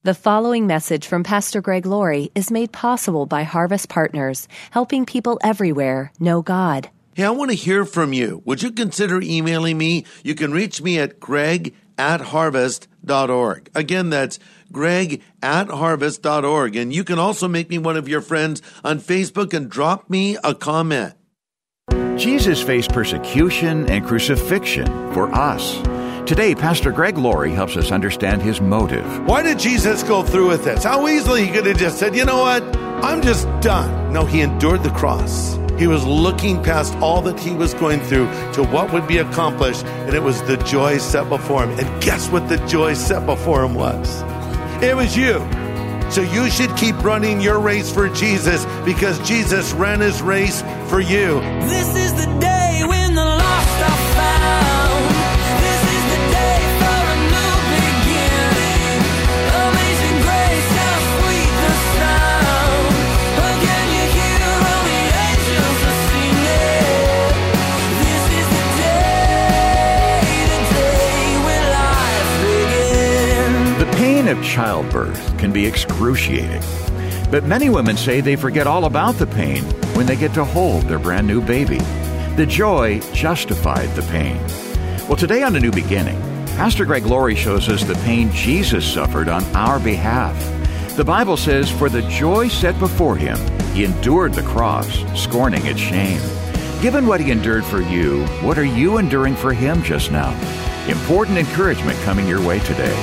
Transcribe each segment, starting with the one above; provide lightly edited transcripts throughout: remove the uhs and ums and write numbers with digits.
The following message from Pastor Greg Laurie is made possible by Harvest Partners, helping people everywhere know God. Hey, I want to hear from you. Would you consider emailing me? You can reach me at greg@harvest.org. Again, that's greg@harvest.org. And you can also make me one of your friends on Facebook and drop me a comment. Jesus faced persecution and crucifixion for us. Today, Pastor Greg Laurie helps us understand his motive. Why did Jesus go through with this? How easily he could have just said, you know what, I'm just done. No, he endured the cross. He was looking past all that he was going through to what would be accomplished, and it was the joy set before him. And guess what the joy set before him was? It was you. So you should keep running your race for Jesus because Jesus ran his race for you. This is the day when the lost are found. This is the day for a new beginning. Amazing grace, how sweet the sound. Again you hear all the angels are singing. This is the day when life begins. The pain of childbirth can be excruciating, but many women say they forget all about the pain when they get to hold their brand new baby. The joy justified the pain. Well, today on A New Beginning, Pastor Greg Laurie shows us the pain Jesus suffered on our behalf. The Bible says, for the joy set before him, he endured the cross, scorning its shame. Given what he endured for you, what are you enduring for him just now? Important encouragement coming your way today.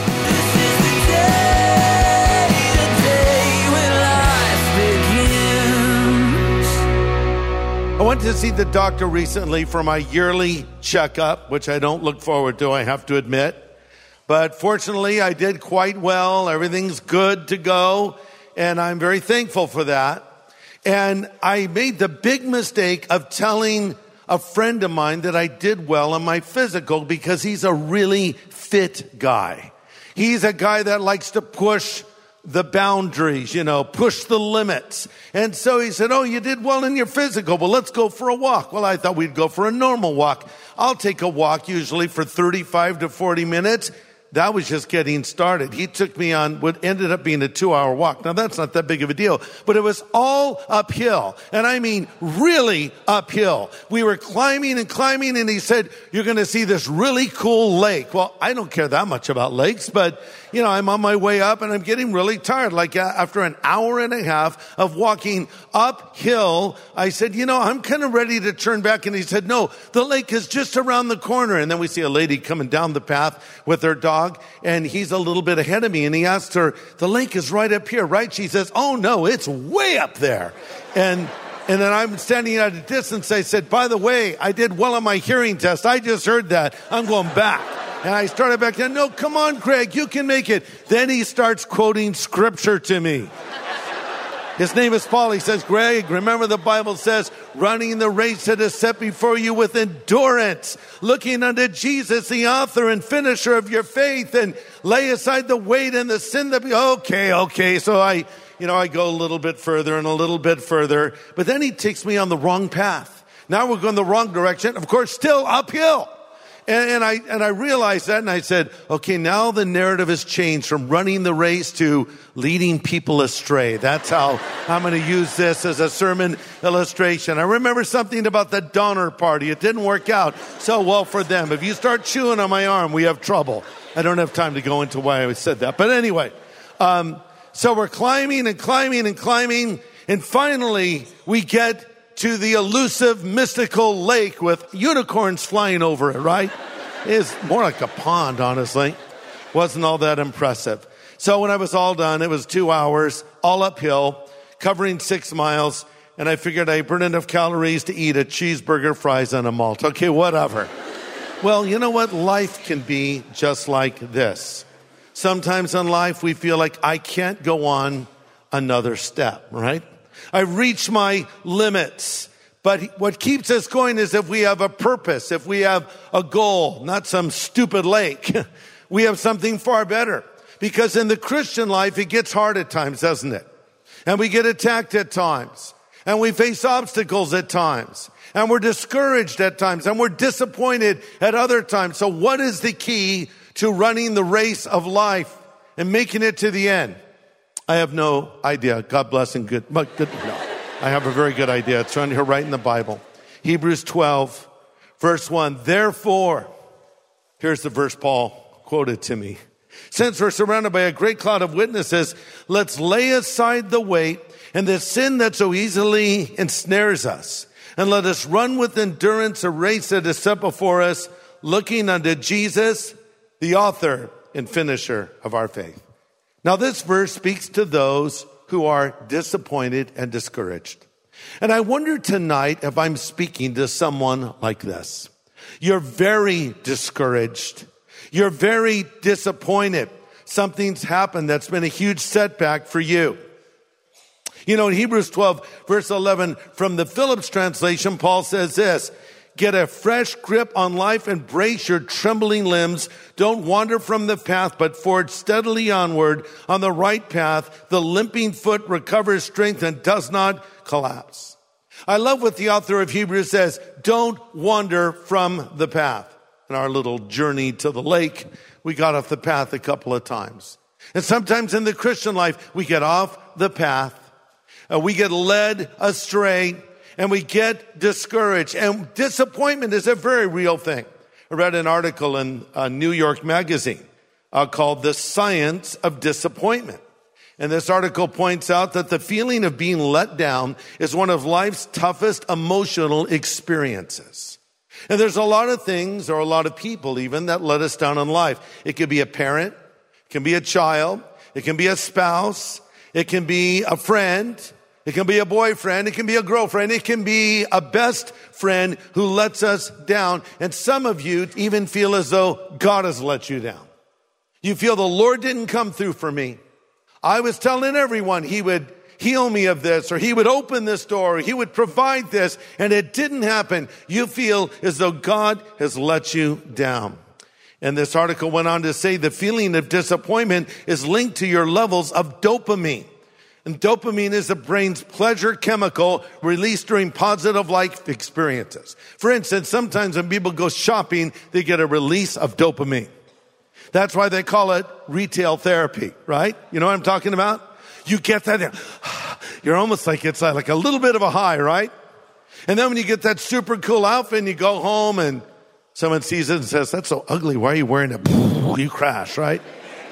I went to see the doctor recently for my yearly checkup, which I don't look forward to, I have to admit. But fortunately, I did quite well. Everything's good to go, and I'm very thankful for that. And I made the big mistake of telling a friend of mine that I did well on my physical because he's a really fit guy. He's a guy that likes to push the boundaries, push the limits. And so he said, oh, you did well in your physical. Well, let's go for a walk. Well, I thought we'd go for a normal walk. I'll take a walk usually for 35 to 40 minutes. That was just getting started. He took me on what ended up being a 2-hour walk. Now, that's not that big of a deal, but it was all uphill. And I mean, really uphill. We were climbing, and he said, you're going to see this really cool lake. Well, I don't care that much about lakes, but I'm on my way up and I'm getting really tired. Like after an hour and a half of walking uphill, I said, I'm kind of ready to turn back. And he said, no, the lake is just around the corner. And then we see a lady coming down the path with her dog, and he's a little bit ahead of me. And he asked her, the lake is right up here, right? She says, oh no, it's way up there. And then I'm standing at a distance. I said, by the way, I did well on my hearing test. I just heard that. I'm going back. And I started back then. No, come on, Greg, you can make it. Then he starts quoting scripture to me. His name is Paul. He says, Greg, remember the Bible says, running the race that is set before you with endurance, looking unto Jesus, the author and finisher of your faith, and lay aside the weight and the sin that be. Okay. So I go a little bit further and a little bit further, but then he takes me on the wrong path. Now we're going the wrong direction. Of course, still uphill. And I realized that, and I said, okay, now the narrative has changed from running the race to leading people astray. That's how I'm going to use this as a sermon illustration. I remember something about the Donner Party. It didn't work out so well for them. If you start chewing on my arm, we have trouble. I don't have time to go into why I said that. But anyway, so we're climbing, and finally we get to the elusive, mystical lake with unicorns flying over it, right? It's more like a pond, honestly. Wasn't all that impressive. So when I was all done, it was 2 hours, all uphill, covering 6 miles, and I figured I burned enough calories to eat a cheeseburger, fries, and a malt. Okay, whatever. Well, you know what? Life can be just like this. Sometimes in life, we feel like I can't go on another step, right? I've reached my limits. But what keeps us going is if we have a purpose, if we have a goal, not some stupid lake. We have something far better. Because in the Christian life, it gets hard at times, doesn't it? And we get attacked at times. And we face obstacles at times. And we're discouraged at times. And we're disappointed at other times. So what is the key to running the race of life? and making it to the end? I have no idea. God bless and good. No, I have a very good idea. It's on here right in the Bible. Hebrews 12, verse 1. Therefore, here's the verse Paul quoted to me. Since we're surrounded by a great cloud of witnesses, let's lay aside the weight and the sin that so easily ensnares us. And let us run with endurance a race that is set before us, looking unto Jesus, the author and finisher of our faith. Now this verse speaks to those who are disappointed and discouraged. And I wonder tonight if I'm speaking to someone like this. You're very discouraged. You're very disappointed. Something's happened that's been a huge setback for you. You know, in Hebrews 12, verse 11, from the Phillips translation, Paul says this: get a fresh grip on life and brace your trembling limbs. Don't wander from the path, but forge steadily onward on the right path. The limping foot recovers strength and does not collapse. I love what the author of Hebrews says: don't wander from the path. In our little journey to the lake, we got off the path a couple of times. And sometimes in the Christian life, we get off the path, we get led astray, and we get discouraged. And disappointment is a very real thing. I read an article in New York Magazine called The Science of Disappointment. And this article points out that the feeling of being let down is one of life's toughest emotional experiences. And there's a lot of things, or a lot of people even, that let us down in life. It could be a parent, it can be a child, it can be a spouse, it can be a friend, it can be a boyfriend, it can be a girlfriend, it can be a best friend who lets us down. And some of you even feel as though God has let you down. You feel the Lord didn't come through for me. I was telling everyone He would heal me of this, or He would open this door, or He would provide this, and it didn't happen. You feel as though God has let you down. And this article went on to say the feeling of disappointment is linked to your levels of dopamine. And dopamine is the brain's pleasure chemical released during positive life experiences. For instance, sometimes when people go shopping, they get a release of dopamine. That's why they call it retail therapy, right? You know what I'm talking about? You get that, you're almost like it's like a little bit of a high, right? And then when you get that super cool outfit and you go home and someone sees it and says, that's so ugly, why are you wearing it? You crash, right?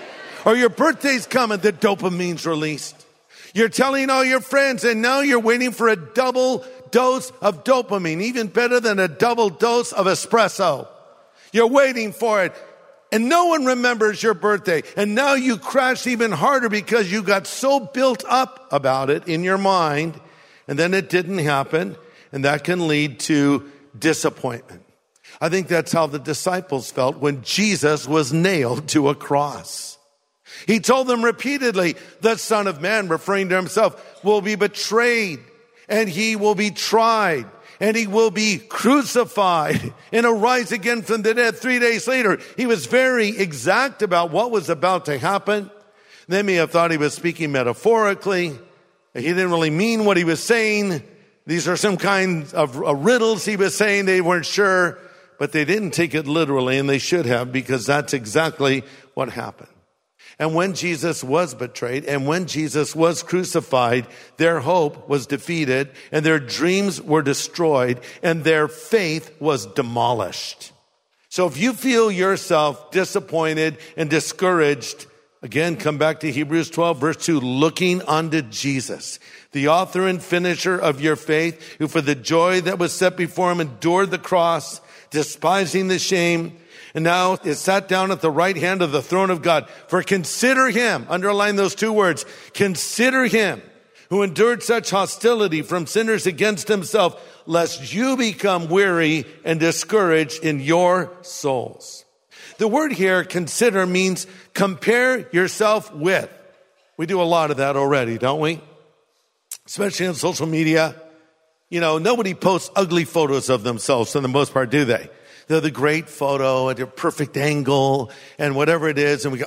Or your birthday's coming, the dopamine's released. You're telling all your friends, and now you're waiting for a double dose of dopamine, even better than a double dose of espresso. You're waiting for it. And no one remembers your birthday. And now you crash even harder because you got so built up about it in your mind. And then it didn't happen. And that can lead to disappointment. I think that's how the disciples felt when Jesus was nailed to a cross. He told them repeatedly, the Son of Man, referring to Himself, will be betrayed, and He will be tried, and He will be crucified and arise again from the dead 3 days later. He was very exact about what was about to happen. They may have thought He was speaking metaphorically. He didn't really mean what He was saying. These are some kind of riddles He was saying. They weren't sure, but they didn't take it literally, and they should have, because that's exactly what happened. And when Jesus was betrayed and when Jesus was crucified, their hope was defeated and their dreams were destroyed and their faith was demolished. So if you feel yourself disappointed and discouraged, again, come back to Hebrews 12, verse 2, looking unto Jesus, the author and finisher of your faith, who for the joy that was set before Him endured the cross, despising the shame, and now is sat down at the right hand of the throne of God. For consider Him, underline those two words, consider Him who endured such hostility from sinners against Himself, lest you become weary and discouraged in your souls. The word here, consider, means compare yourself with. We do a lot of that already, don't we? Especially on social media. You know, nobody posts ugly photos of themselves for the most part, do they? They're the great photo at a perfect angle and whatever it is. And we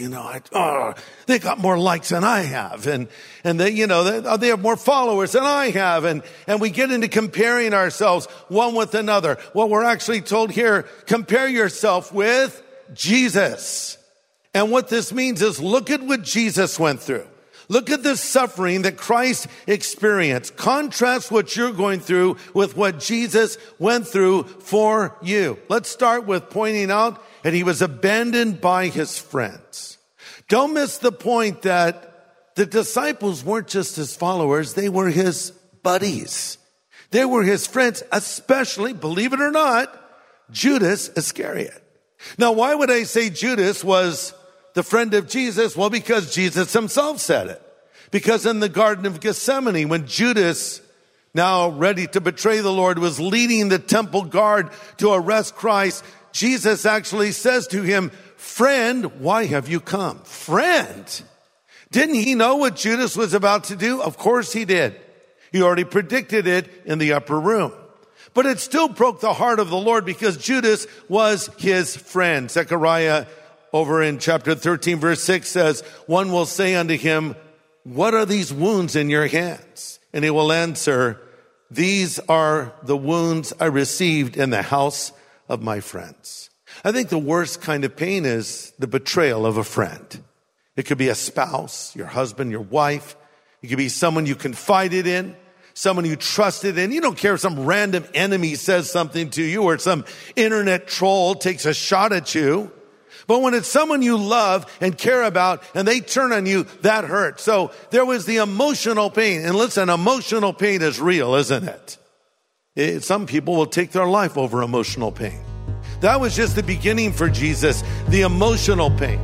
go, they got more likes than I have. And they, they have more followers than I have. And we get into comparing ourselves one with another. Well, we're actually told here, compare yourself with Jesus. And what this means is look at what Jesus went through. Look at the suffering that Christ experienced. Contrast what you're going through with what Jesus went through for you. Let's start with pointing out that he was abandoned by his friends. Don't miss the point that the disciples weren't just his followers, they were his buddies. They were his friends, especially, believe it or not, Judas Iscariot. Now, why would I say Judas was the friend of Jesus? Well, because Jesus himself said it. Because in the Garden of Gethsemane, when Judas, now ready to betray the Lord, was leading the temple guard to arrest Christ, Jesus actually says to him, "Friend, why have you come?" Friend? Didn't he know what Judas was about to do? Of course he did. He already predicted it in the upper room. But it still broke the heart of the Lord because Judas was his friend. Zechariah over in chapter 13 verse 6 says, "One will say unto him, what are these wounds in your hands? And he will answer, these are the wounds I received in the house of my friends." I think the worst kind of pain is the betrayal of a friend. It could be a spouse, your husband, your wife. It could be someone you confided in, someone you trusted in. You don't care if some random enemy says something to you or some internet troll takes a shot at you. But when it's someone you love and care about and they turn on you, that hurts. So there was the emotional pain. And listen, emotional pain is real, isn't it? Some people will take their life over emotional pain. That was just the beginning for Jesus, the emotional pain.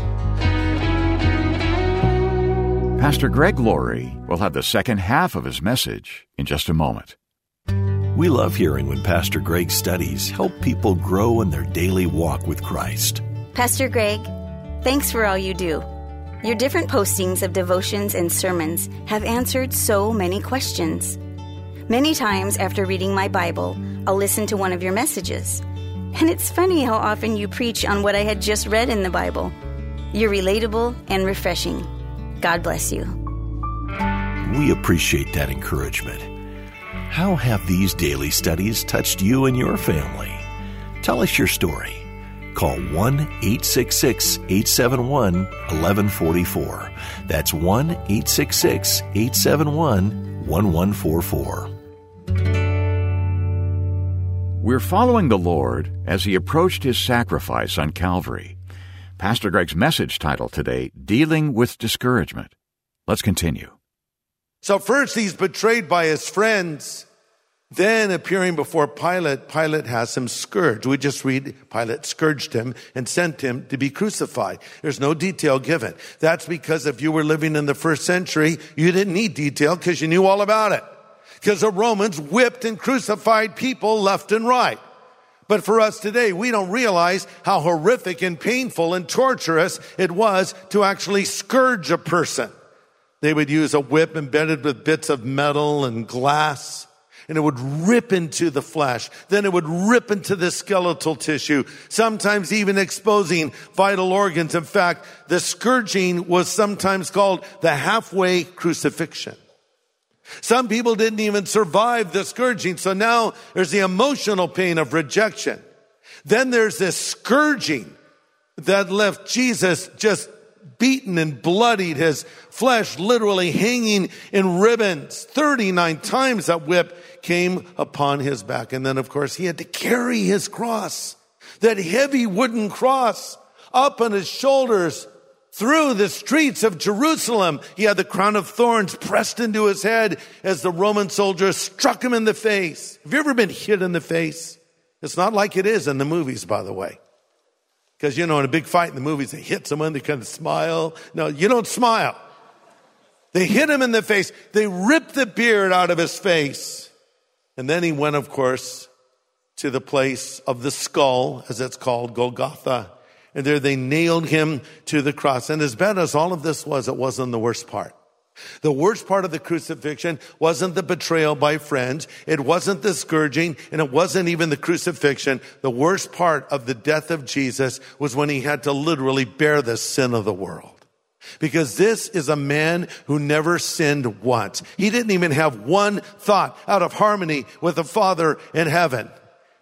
Pastor Greg Laurie will have the second half of his message in just a moment. We love hearing when Pastor Greg's studies help people grow in their daily walk with Christ. Pastor Greg, thanks for all you do. Your different postings of devotions and sermons have answered so many questions. Many times after reading my Bible, I'll listen to one of your messages. And it's funny how often you preach on what I had just read in the Bible. You're relatable and refreshing. God bless you. We appreciate that encouragement. How have these daily studies touched you and your family? Tell us your story. Call 1-866-871-1144. That's 1-866-871-1144. We're following the Lord as he approached his sacrifice on Calvary. Pastor Greg's message title today, Dealing with Discouragement. Let's continue. So first he's betrayed by his friends. Then appearing before Pilate, Pilate has him scourged. We just read Pilate scourged him and sent him to be crucified. There's no detail given. That's because if you were living in the first century, you didn't need detail because you knew all about it. Because the Romans whipped and crucified people left and right. But for us today, we don't realize how horrific and painful and torturous it was to actually scourge a person. They would use a whip embedded with bits of metal and glass, and it would rip into the flesh. Then it would rip into the skeletal tissue, sometimes even exposing vital organs. In fact, the scourging was sometimes called the halfway crucifixion. Some people didn't even survive the scourging. So now there's the emotional pain of rejection. Then there's this scourging that left Jesus just beaten and bloodied, his flesh literally hanging in ribbons. 39 times that whip came upon his back. And then, of course, he had to carry his cross, that heavy wooden cross, up on his shoulders through the streets of Jerusalem. He had the crown of thorns pressed into his head as the Roman soldiers struck him in the face. Have you ever been hit in the face? It's not like it is in the movies, by the way. Because, in a big fight in the movies, they hit someone, they kind of smile. No, you don't smile. They hit him in the face. They ripped the beard out of his face. And then he went, of course, to the place of the skull, as it's called, Golgotha. And there they nailed him to the cross. And as bad as all of this was, it wasn't the worst part. The worst part of the crucifixion wasn't the betrayal by friends. It wasn't the scourging, and it wasn't even the crucifixion. The worst part of the death of Jesus was when he had to literally bear the sin of the world. Because this is a man who never sinned once. He didn't even have one thought out of harmony with the Father in heaven.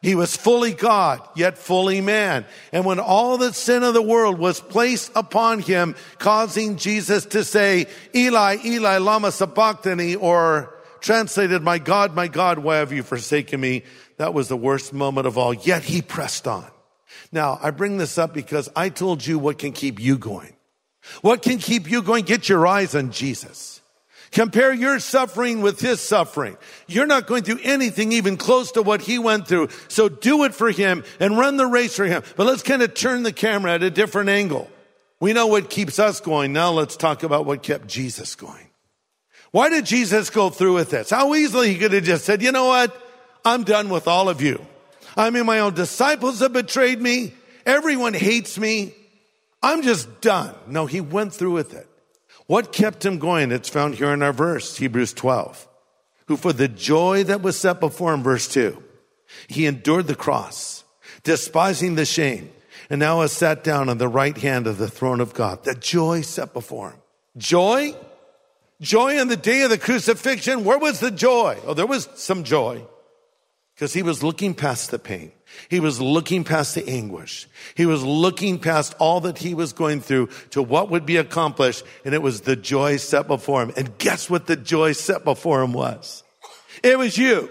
He was fully God, yet fully man. And when all the sin of the world was placed upon him, causing Jesus to say, Eli, Eli, lama sabachthani, or translated, my God, why have you forsaken me? That was the worst moment of all. Yet he pressed on. Now, I bring this up because I told you what can keep you going. What can keep you going? Get your eyes on Jesus. Compare your suffering with his suffering. You're not going through anything even close to what he went through. So do it for him and run the race for him. But let's kind of turn the camera at a different angle. We know what keeps us going. Now let's talk about what kept Jesus going. Why did Jesus go through with this? How easily he could have just said, you know what? I'm done with all of you. I mean, my own disciples have betrayed me. Everyone hates me. I'm just done. No, he went through with it. What kept him going? It's found here in our verse, Hebrews 12. Who for the joy that was set before him, verse 2, he endured the cross, despising the shame, and now has sat down on the right hand of the throne of God. The joy set before him. Joy? Joy on the day of the crucifixion. Where was the joy? Oh, there was some joy. Because he was looking past the pain. He was looking past the anguish. He was looking past all that he was going through to what would be accomplished. And it was the joy set before him. And guess what the joy set before him was? It was you.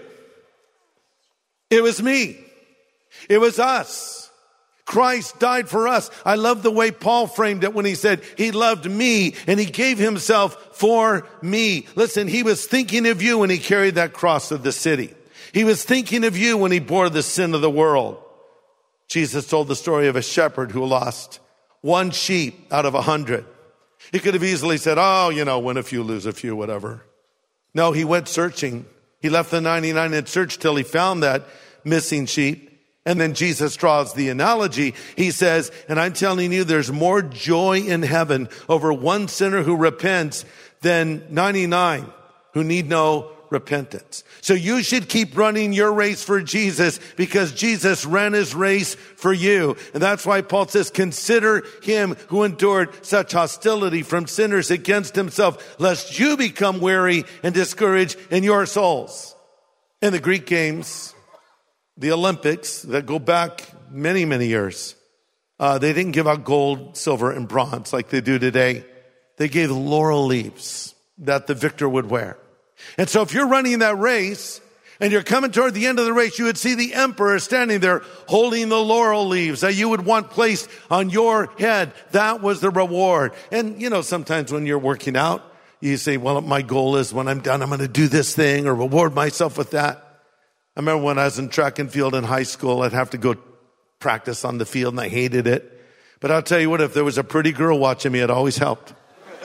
It was me. It was us. Christ died for us. I love the way Paul framed it when he said he loved me and he gave himself for me. Listen, he was thinking of you when he carried that cross of the city. He was thinking of you when he bore the sin of the world. Jesus told the story of a shepherd who lost one sheep out of 100. He could have easily said, oh, win a few, lose a few, whatever. No, he went searching. He left the 99 and searched till he found that missing sheep. And then Jesus draws the analogy. He says, and I'm telling you, there's more joy in heaven over one sinner who repents than 99 who need no repentance. So you should keep running your race for Jesus because Jesus ran his race for you. And that's why Paul says, consider him who endured such hostility from sinners against himself, lest you become weary and discouraged in your souls. In the Greek games, the Olympics that go back many, many years, they didn't give out gold, silver, and bronze like they do today. They gave laurel leaves that the victor would wear. And so if you're running that race and you're coming toward the end of the race, you would see the emperor standing there holding the laurel leaves that you would want placed on your head. That was the reward. And, sometimes when you're working out, you say, well, my goal is when I'm done, I'm going to do this thing or reward myself with that. I remember when I was in track and field in high school, I'd have to go practice on the field and I hated it. But I'll tell you what, if there was a pretty girl watching me, it always helped.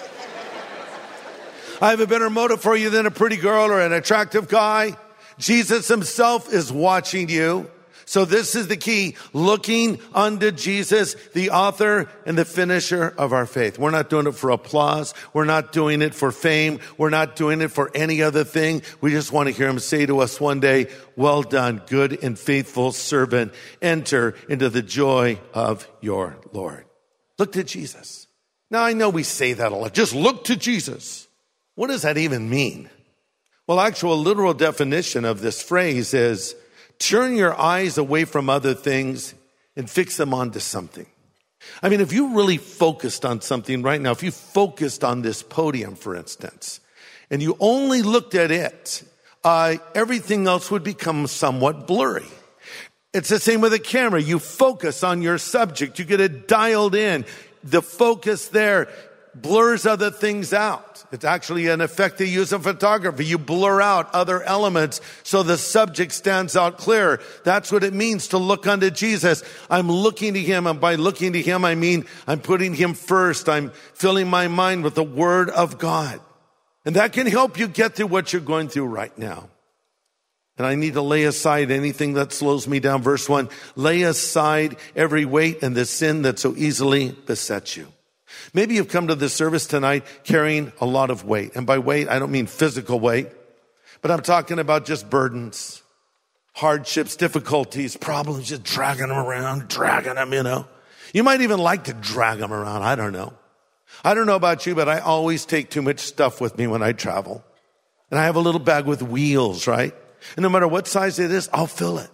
I have a better motive for you than a pretty girl or an attractive guy. Jesus himself is watching you. So this is the key, looking unto Jesus, the author and the finisher of our faith. We're not doing it for applause. We're not doing it for fame. We're not doing it for any other thing. We just want to hear him say to us one day, well done, good and faithful servant. Enter into the joy of your Lord. Look to Jesus. Now I know we say that a lot. Just look to Jesus. What does that even mean? Well, actual literal definition of this phrase is turn your eyes away from other things and fix them onto something. I mean, if you really focused on something right now, if you focused on this podium, for instance, and you only looked at it, everything else would become somewhat blurry. It's the same with a camera. You focus on your subject. You get it dialed in. The focus there blurs other things out. It's actually an effect they use in photography. You blur out other elements so the subject stands out clear. That's what it means to look unto Jesus. I'm looking to him, and by looking to him, I mean I'm putting him first. I'm filling my mind with the word of God. And that can help you get through what you're going through right now. And I need to lay aside anything that slows me down. Verse 1, lay aside every weight and the sin that so easily besets you. Maybe you've come to this service tonight carrying a lot of weight. And by weight, I don't mean physical weight, but I'm talking about just burdens, hardships, difficulties, problems, just dragging them around, You might even like to drag them around. I don't know. I don't know about you, but I always take too much stuff with me when I travel. And I have a little bag with wheels, right? And no matter what size it is, I'll fill it.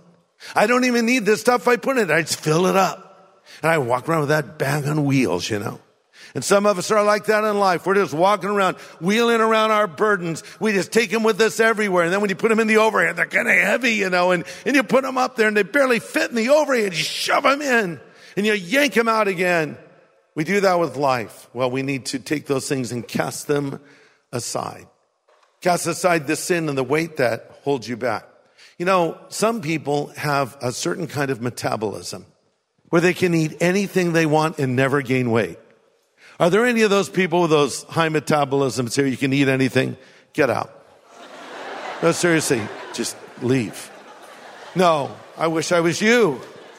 I don't even need the stuff I put in it. I just fill it up. And I walk around with that bag on wheels, And some of us are like that in life. We're just walking around, wheeling around our burdens. We just take them with us everywhere. And then when you put them in the overhead, they're kind of heavy, and you put them up there and they barely fit in the overhead. You shove them in and you yank them out again. We do that with life. Well, we need to take those things and cast them aside. Cast aside the sin and the weight that holds you back. Some people have a certain kind of metabolism where they can eat anything they want and never gain weight. Are there any of those people with those high metabolisms here? You can eat anything? Get out. No, seriously, just leave. No, I wish I was you.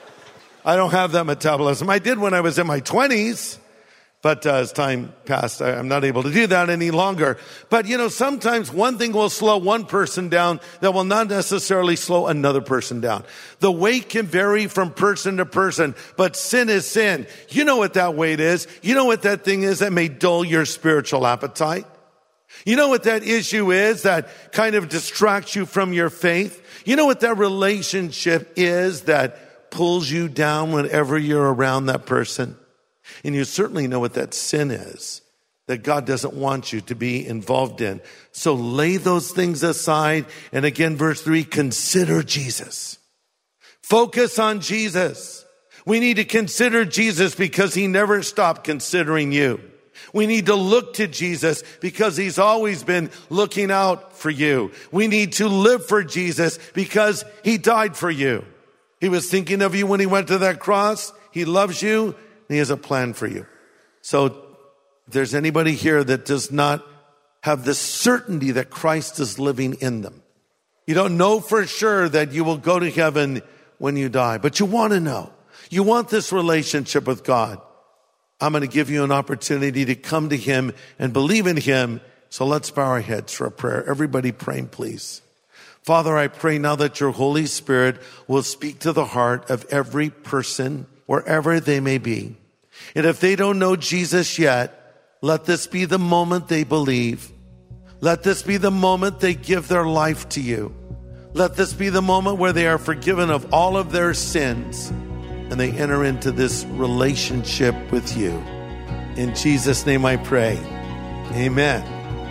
I don't have that metabolism. I did when I was in my 20s, but as time passed, I'm not able to do that any longer. But, sometimes one thing will slow one person down that will not necessarily slow another person down. The weight can vary from person to person, but sin is sin. You know what that weight is. You know what that thing is that may dull your spiritual appetite. You know what that issue is that kind of distracts you from your faith. You know what that relationship is that pulls you down whenever you're around that person. And you certainly know what that sin is that God doesn't want you to be involved in. So lay those things aside. And again, verse 3, consider Jesus. Focus on Jesus. We need to consider Jesus because he never stopped considering you. We need to look to Jesus because he's always been looking out for you. We need to live for Jesus because he died for you. He was thinking of you when he went to that cross. He loves you, and he has a plan for you. So if there's anybody here that does not have the certainty that Christ is living in them, you don't know for sure that you will go to heaven when you die, but you want to know. You want this relationship with God. I'm going to give you an opportunity to come to him and believe in him. So let's bow our heads for a prayer. Everybody praying, please. Father, I pray now that your Holy Spirit will speak to the heart of every person, wherever they may be. And if they don't know Jesus yet, let this be the moment they believe. Let this be the moment they give their life to you. Let this be the moment where they are forgiven of all of their sins and they enter into this relationship with you. In Jesus' name I pray. Amen.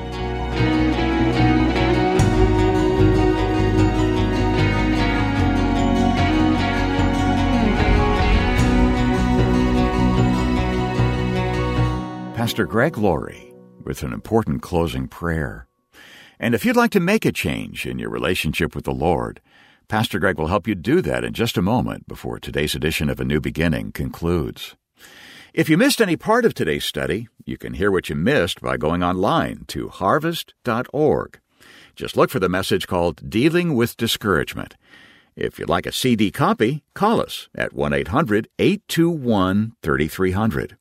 Pastor Greg Laurie with an important closing prayer. And if you'd like to make a change in your relationship with the Lord, Pastor Greg will help you do that in just a moment before today's edition of A New Beginning concludes. If you missed any part of today's study, you can hear what you missed by going online to harvest.org. Just look for the message called Dealing with Discouragement. If you'd like a CD copy, call us at 1-800-821-3300.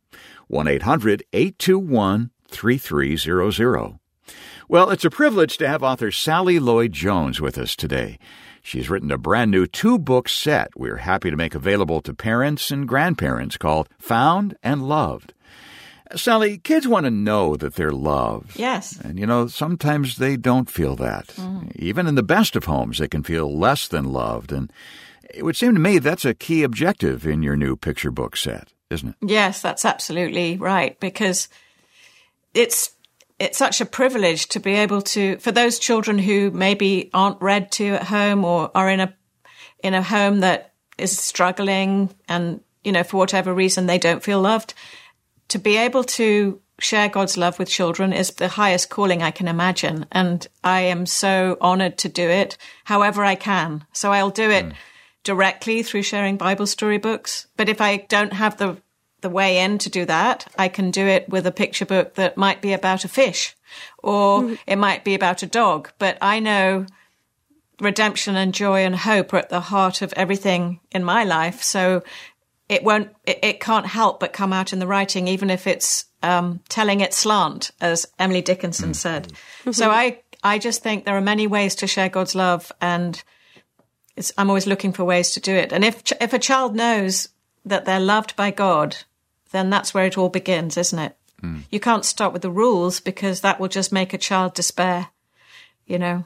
1-800-821-3300. Well, it's a privilege to have author Sally Lloyd-Jones with us today. She's written a brand new 2-book set we're happy to make available to parents and grandparents called Found and Loved. Sally, kids want to know that they're loved. Yes. And, sometimes they don't feel that. Even in the best of homes, they can feel less than loved. And it would seem to me that's a key objective in your new picture book set, isn't it? Yes, that's absolutely right, because it's such a privilege to be able to, for those children who maybe aren't read to at home or are in a home that is struggling and, for whatever reason they don't feel loved, to be able to share God's love with children is the highest calling I can imagine. And I am so honored to do it however I can. So I'll do it directly through sharing Bible story books. But if I don't have the way in to do that, I can do it with a picture book that might be about a fish or it might be about a dog. But I know redemption and joy and hope are at the heart of everything in my life. So it can't help but come out in the writing, even if it's telling it slant, as Emily Dickinson said. So I just think there are many ways to share God's love, and I'm always looking for ways to do it. And if a child knows that they're loved by God, then that's where it all begins, isn't it? You can't start with the rules because that will just make a child despair. They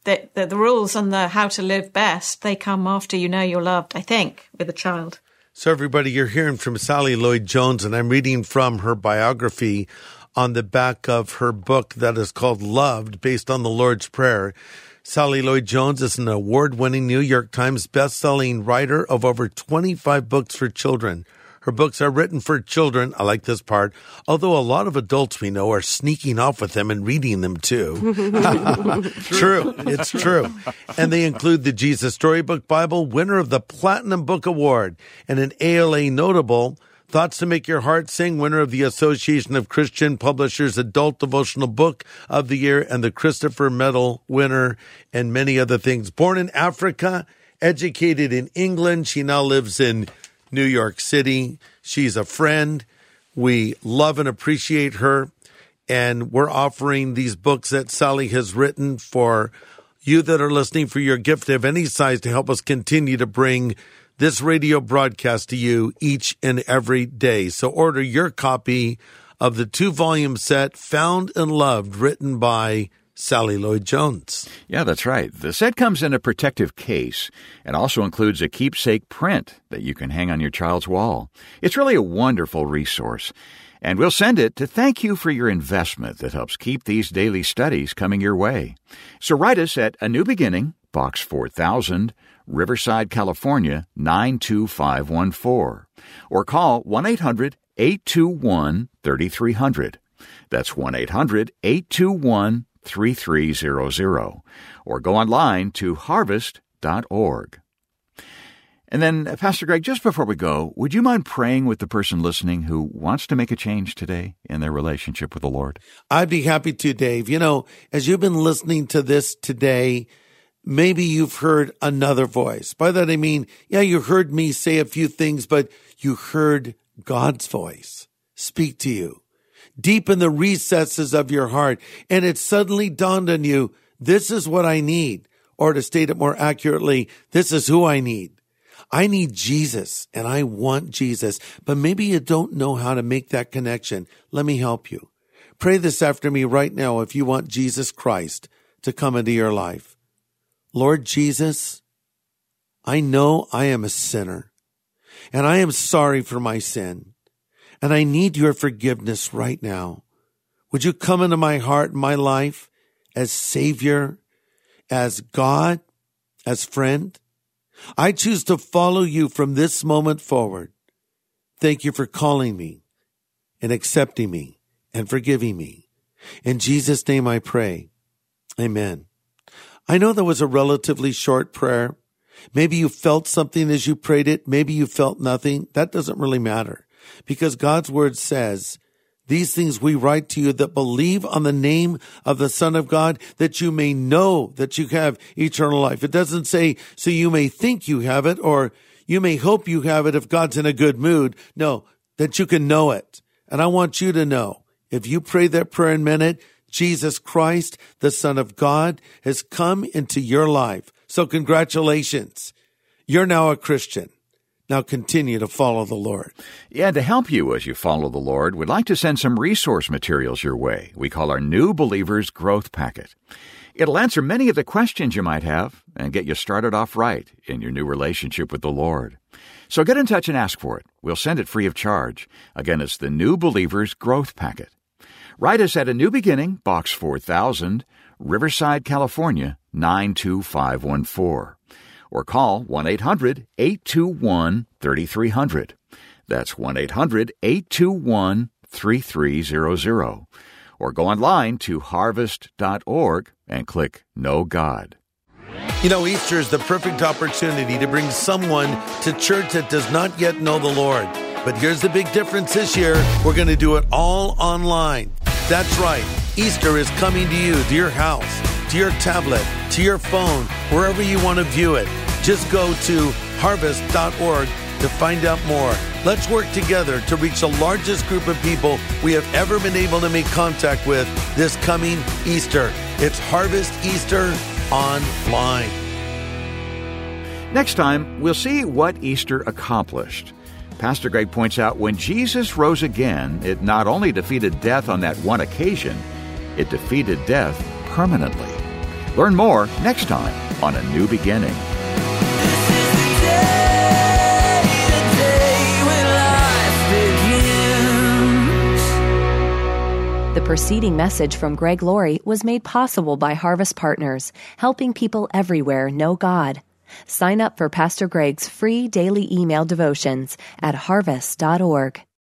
the rules on the how to live best, they come after you know you're loved, I think, with a child. So everybody, you're hearing from Sally Lloyd-Jones, and I'm reading from her biography on the back of her book that is called Loved, based on the Lord's Prayer. Sally Lloyd-Jones is an award-winning New York Times best-selling writer of over 25 books for children. Her books are written for children. I like this part. Although a lot of adults we know are sneaking off with them and reading them too. True. It's true. And they include the Jesus Storybook Bible, winner of the Platinum Book Award, and an ALA notable, Thoughts to Make Your Heart Sing, winner of the Association of Christian Publishers Adult Devotional Book of the Year, and the Christopher Medal winner, and many other things. Born in Africa, educated in England, she now lives in New York City. She's a friend. We love and appreciate her. And we're offering these books that Sally has written for you that are listening, for your gift of any size, to help us continue to bring this radio broadcast to you each and every day. So order your copy of the 2-volume set, Found and Loved, written by Sally Lloyd-Jones. Yeah, that's right. The set comes in a protective case and also includes a keepsake print that you can hang on your child's wall. It's really a wonderful resource, and we'll send it to thank you for your investment that helps keep these daily studies coming your way. So write us at A New Beginning, Box 4000, Riverside, California, 92514, or call 1-800-821-3300. That's 1-800-821-3300. 3300, or go online to harvest.org. And then, Pastor Greg, just before we go, would you mind praying with the person listening who wants to make a change today in their relationship with the Lord? I'd be happy to, Dave. You know, as you've been listening to this today, maybe you've heard another voice. By that I mean, yeah, you heard me say a few things, but you heard God's voice speak to you deep in the recesses of your heart, and it suddenly dawned on you, this is what I need, or to state it more accurately, this is who I need. I need Jesus, and I want Jesus, but maybe you don't know how to make that connection. Let me help you. Pray this after me right now if you want Jesus Christ to come into your life. Lord Jesus, I know I am a sinner, and I am sorry for my sin. And I need your forgiveness right now. Would you come into my heart and my life as Savior, as God, as friend? I choose to follow you from this moment forward. Thank you for calling me and accepting me and forgiving me. In Jesus' name I pray. Amen. I know that was a relatively short prayer. Maybe you felt something as you prayed it. Maybe you felt nothing. That doesn't really matter. Because God's word says, these things we write to you that believe on the name of the Son of God, that you may know that you have eternal life. It doesn't say, so you may think you have it, or you may hope you have it if God's in a good mood. No, that you can know it. And I want you to know, if you pray that prayer and meant it, Jesus Christ, the Son of God, has come into your life. So congratulations. You're now a Christian. Now continue to follow the Lord. Yeah, to help you as you follow the Lord, we'd like to send some resource materials your way. We call our New Believers Growth Packet. It'll answer many of the questions you might have and get you started off right in your new relationship with the Lord. So get in touch and ask for it. We'll send it free of charge. Again, it's the New Believers Growth Packet. Write us at A New Beginning, Box 4000, Riverside, California, 92514. Or call 1-800-821-3300. That's 1-800-821-3300. Or go online to harvest.org and click Know God. You know, Easter is the perfect opportunity to bring someone to church that does not yet know the Lord. But here's the big difference this year. We're going to do it all online. That's right. Easter is coming to you, to your house, to your tablet, to your phone, wherever you want to view it. Just go to harvest.org to find out more. Let's work together to reach the largest group of people we have ever been able to make contact with this coming Easter. It's Harvest Easter Online. Next time, we'll see what Easter accomplished. Pastor Greg points out when Jesus rose again, it not only defeated death on that one occasion, it defeated death permanently. Learn more next time on A New Beginning. The preceding message from Greg Laurie was made possible by Harvest Partners, helping people everywhere know God. Sign up for Pastor Greg's free daily email devotions at harvest.org.